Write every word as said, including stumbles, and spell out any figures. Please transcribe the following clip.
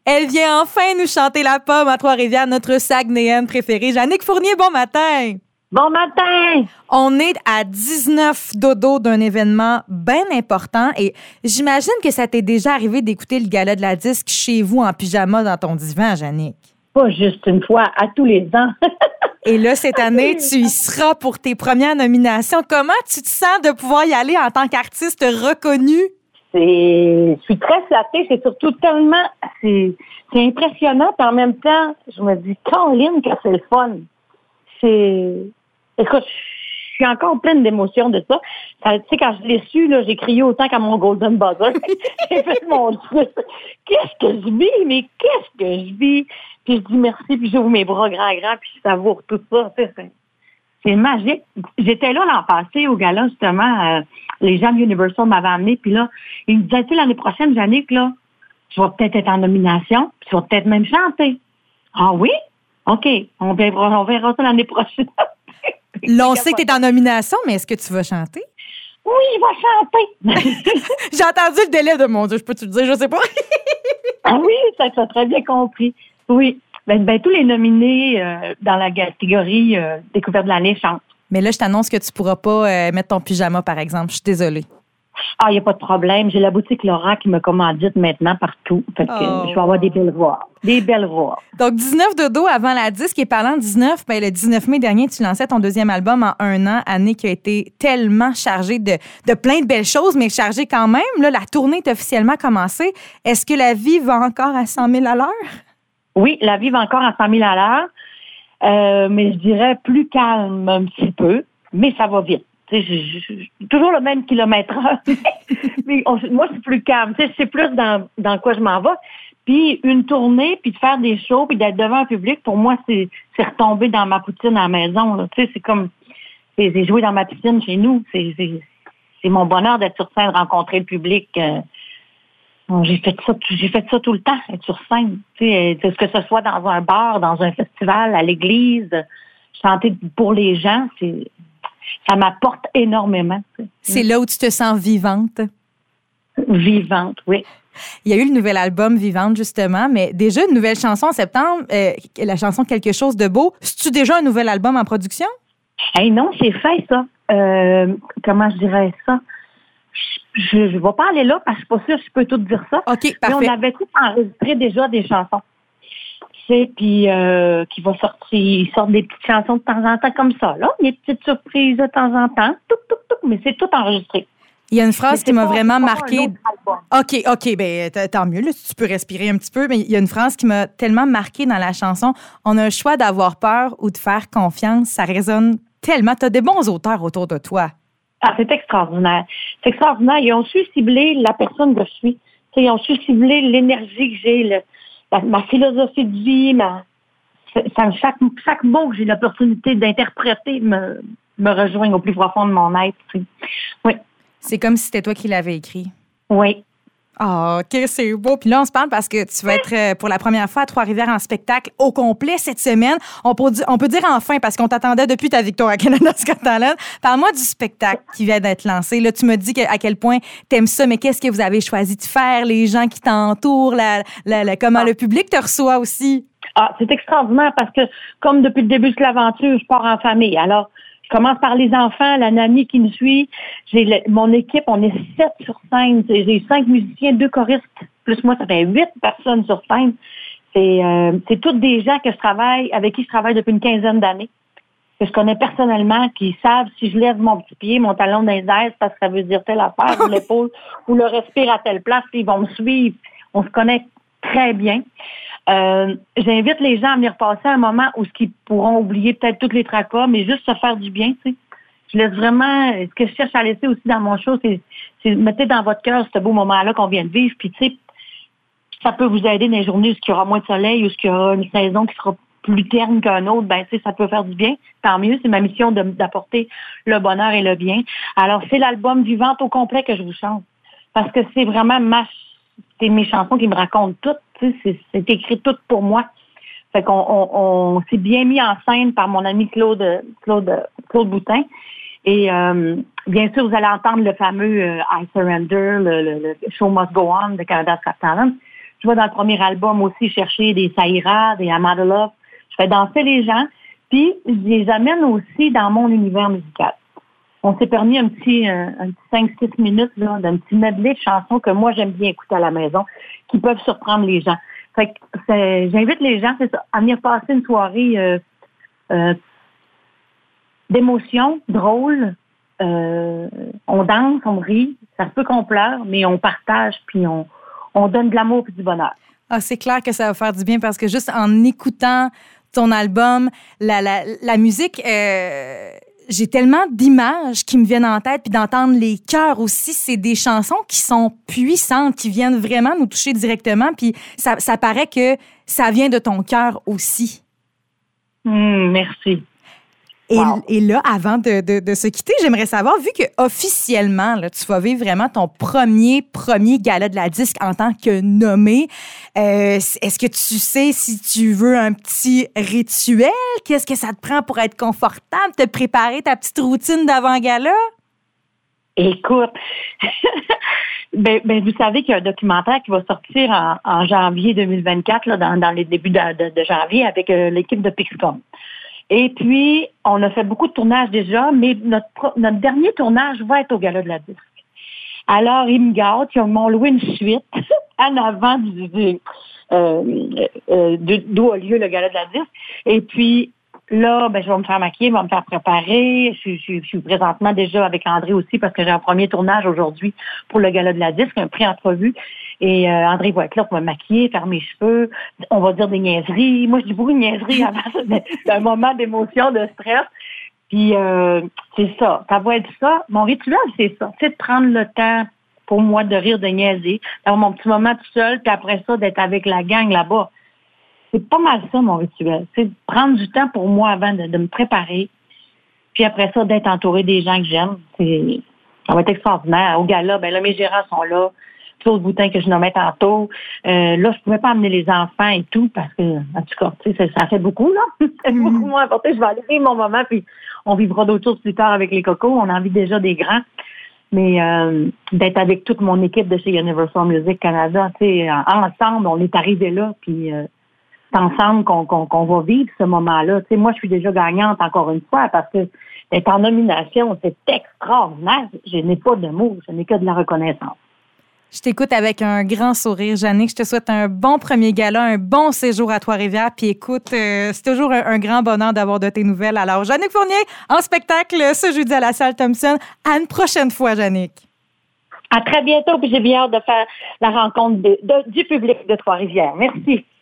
Elle vient enfin nous chanter la pomme à Trois-Rivières, notre Saguenayenne préférée. Jannick Fournier, bon matin! Bon matin! On est à dix-neuf dodo d'un événement bien important et j'imagine que ça t'est déjà arrivé d'écouter le gala de la disque chez vous en pyjama dans ton divan, Jannick. Pas juste une fois, à tous les ans. Et là, cette année, tu y seras pour tes premières nominations. Comment tu te sens de pouvoir y aller en tant qu'artiste reconnue? C'est, je suis très flattée. C'est surtout tellement, c'est, c'est impressionnant. Puis en même temps, je me dis, Caroline, que c'est le fun. C'est, écoute, je suis encore pleine d'émotions de ça. ça tu sais, quand je l'ai su, là, j'ai crié autant qu'à mon Golden Buzzer. J'ai fait mon truc. Qu'est-ce que je vis? Mais qu'est-ce que je vis? Puis je dis merci, puis j'ouvre mes bras grands, grands, puis je savoure tout ça. C'est, c'est, c'est magique. J'étais là l'an passé au gala, justement. Euh, les gens de Universal m'avaient amené, puis là, ils me disaient, tu sais, l'année prochaine, Jannick, là, tu vas peut-être être en nomination, puis tu vas peut-être même chanter. Ah oui? OK. On verra, on verra ça l'année prochaine. Là, on sait que tu es en nomination, mais est-ce que tu vas chanter? Oui, je vais chanter. J'ai entendu le délai de mon Dieu, je peux te le dire, je sais pas. Ah oui, ça, ça très bien compris. Oui. Ben, ben tous les nominés euh, dans la catégorie euh, découverte de l'année chantent. Mais là, je t'annonce que tu pourras pas euh, mettre ton pyjama, par exemple. Je suis désolée. Ah, il n'y a pas de problème. J'ai la boutique Laura qui me commandite maintenant partout. Fait que Oh. je vais avoir des belles robes. Des belles robes. Donc, dix-neuf dodo avant la disque. Et parlant de dix-neuf, ben, le dix-neuf mai dernier, tu lançais ton deuxième album en un an, année qui a été tellement chargée de, de plein de belles choses, mais chargée quand même. Là, la tournée est officiellement commencée. Est-ce que la vie va encore à cent mille à l'heure? Oui, la vie va encore à cent mille à l'heure. Euh, mais je dirais plus calme un petit peu. Mais ça va vite. Tu sais, je, je, je, toujours le même kilomètre heure. Mais on, moi, c'est plus calme. Tu sais, c'est plus dans, dans quoi je m'en vais. Puis une tournée, puis de faire des shows, puis d'être devant un public, pour moi, c'est, c'est retomber dans ma poutine à la maison. Là. Tu sais, c'est comme c'est, c'est jouer dans ma piscine chez nous. C'est, c'est, c'est mon bonheur d'être sur scène, de rencontrer le public. Euh, bon, j'ai fait ça, j'ai fait ça tout le temps, être sur scène. Tu sais, que ce soit dans un bar, dans un festival, à l'église, chanter pour les gens, c'est ça m'apporte énormément. C'est là où tu te sens vivante? Vivante, oui. Il y a eu le nouvel album Vivante, justement, mais déjà une nouvelle chanson en septembre, euh, la chanson Quelque chose de beau. C'est-tu déjà un nouvel album en production? Hey, non, c'est fait, ça. Euh, comment je dirais ça? Je ne vais pas aller là parce que je suis pas sûre que je peux tout dire ça. OK, parfait. Mais on avait tout enregistré déjà des chansons. Puis euh, qui va sortir, ils sortent des petites chansons de temps en temps comme ça, là, des petites surprises de temps en temps, tout, tout, tout, mais c'est tout enregistré. Il y a une phrase qui m'a pas, vraiment pas marquée. OK, OK, ben tant mieux, là, tu peux respirer un petit peu, mais il y a une phrase qui m'a tellement marquée dans la chanson. On a le choix d'avoir peur ou de faire confiance. Ça résonne tellement. Tu as des bons auteurs autour de toi. Ah, c'est extraordinaire. C'est extraordinaire. Ils ont su cibler la personne que je suis. T'sais, ils ont su cibler l'énergie que j'ai, le, la, ma philosophie de vie, ma, ça, chaque, chaque mot que j'ai l'opportunité d'interpréter me, me rejoint au plus profond de mon être. T'sais. Oui. C'est comme si c'était toi qui l'avais écrit. Oui. Ah, OK, c'est beau. Puis là, on se parle parce que tu vas être euh, pour la première fois à Trois-Rivières en spectacle au complet cette semaine. On peut, on peut dire enfin parce qu'on t'attendait depuis ta victoire à Canada's Got Talent. Parle-moi du spectacle qui vient d'être lancé. Là, tu me dis que, à quel point t'aimes ça, mais qu'est-ce que vous avez choisi de faire, les gens qui t'entourent, la, la, la, comment ah. le public te reçoit aussi? Ah, c'est extraordinaire parce que, comme depuis le début de l'aventure, je pars en famille. Alors, je commence par les enfants, la nanny qui me suit. J'ai le, mon équipe, on est sept sur scène. J'ai cinq musiciens, deux choristes. Plus moi, ça fait huit personnes sur scène. C'est, euh, c'est toutes des gens que je travaille, avec qui je travaille depuis une quinzaine d'années. Que je connais personnellement, qui savent si je lève mon petit pied, mon talon dans les airs, parce que ça veut dire telle affaire, ou l'épaule, ou le respire à telle place, puis ils vont me suivre. On se connaît très bien. Euh, j'invite les gens à venir passer un moment où ils pourront oublier peut-être tous les tracas, mais juste se faire du bien, tu sais. Je laisse vraiment, ce que je cherche à laisser aussi dans mon show, c'est, c'est mettez dans votre cœur ce beau moment-là qu'on vient de vivre, puis tu sais, ça peut vous aider dans les journées où il y aura moins de soleil, où il y aura une saison qui sera plus terne qu'un autre, ben tu sais, ça peut faire du bien. Tant mieux, c'est ma mission de, d'apporter le bonheur et le bien. Alors, c'est l'album Vivante au complet que je vous chante. Parce que c'est vraiment ma c'est mes chansons qui me racontent toutes. Tu sais, c'est, c'est écrit tout pour moi. Fait qu'on on, on s'est bien mis en scène par mon ami Claude Claude Claude Boutin. Et euh, bien sûr, vous allez entendre le fameux euh, I Surrender, le, le, le Show Must Go On de Canada's Got Talent. Je vais dans le premier album aussi chercher des Saïra, des Amada Love. Je fais danser les gens, puis je les amène aussi dans mon univers musical. On s'est permis un petit, un, un petit cinq six minutes là, d'un petit medley de chansons que moi, j'aime bien écouter à la maison, qui peuvent surprendre les gens. Fait que c'est, j'invite les gens, c'est ça, à venir passer une soirée euh, euh, d'émotion, drôle. Euh, on danse, on rit, ça se peut qu'on pleure, mais on partage, puis on, on donne de l'amour et du bonheur. Ah, c'est clair que ça va faire du bien parce que juste en écoutant ton album, la, la, la musique... Euh j'ai tellement d'images qui me viennent en tête, puis d'entendre les chœurs aussi. C'est des chansons qui sont puissantes, qui viennent vraiment nous toucher directement, puis ça, ça paraît que ça vient de ton cœur aussi. Mmh, merci. Et, wow. et là, avant de, de, de se quitter, j'aimerais savoir, vu que officiellement, là, tu vas vivre vraiment ton premier, premier gala de la disque en tant que nommé, euh, est-ce que tu sais si tu veux un petit rituel? Qu'est-ce que ça te prend pour être confortable, te préparer ta petite routine d'avant-gala? Écoute, ben, ben, vous savez qu'il y a un documentaire qui va sortir en, en janvier deux mille vingt-quatre, là, dans, dans les débuts de, de, de janvier, avec euh, l'équipe de Pixcom. Et puis, on a fait beaucoup de tournages déjà, mais notre, notre dernier tournage va être au Gala de la disque. Alors, ils me gâtent, ils m'ont loué une suite en avant du, du, euh, euh, d'où a lieu le Gala de la disque. Et puis, là, ben, je vais me faire maquiller, je vais me faire préparer. Je, je, je suis présentement déjà avec André aussi parce que j'ai un premier tournage aujourd'hui pour le Gala de la disque, un pré-entrevue. Et euh, André va être là pour me maquiller, faire mes cheveux. On va dire des niaiseries. Moi, je dis beaucoup de niaiseries avant d'un moment d'émotion, de stress. Puis, euh, c'est ça. Ça va être ça. Mon rituel, c'est ça. C'est de prendre le temps pour moi de rire, de niaiser, d'avoir mon petit moment tout seul, puis après ça, d'être avec la gang là-bas. C'est pas mal ça, mon rituel. C'est de prendre du temps pour moi avant de, de me préparer. Puis après ça, d'être entouré des gens que j'aime. C'est, ça va être extraordinaire. Au gala, ben là, mes gérants sont là. Claude Boutin que je nommais tantôt. Euh, là, je pouvais pas amener les enfants et tout parce que, en tout cas, tu sais, ça, ça fait beaucoup, là. C'est mm-hmm. beaucoup moins important. Je vais aller vivre mon moment, puis on vivra d'autres choses plus tard avec les cocos. On en vit déjà des grands. Mais euh, d'être avec toute mon équipe de chez Universal Music Canada, tu sais, ensemble, on est arrivé là, puis euh, c'est ensemble qu'on, qu'on, qu'on va vivre ce moment-là. Tu sais, moi, je suis déjà gagnante encore une fois parce que d'être en nomination, c'est extraordinaire. Je n'ai pas de mots, je n'ai que de la reconnaissance. Je t'écoute avec un grand sourire, Jannick. Je te souhaite un bon premier gala, un bon séjour à Trois-Rivières. Puis écoute, euh, c'est toujours un, un grand bonheur d'avoir de tes nouvelles. Alors, Jannick Fournier, en spectacle ce jeudi à la salle Thompson. À une prochaine fois, Jannick. À très bientôt, puis j'ai bien hâte de faire la rencontre de, de, du public de Trois-Rivières. Merci.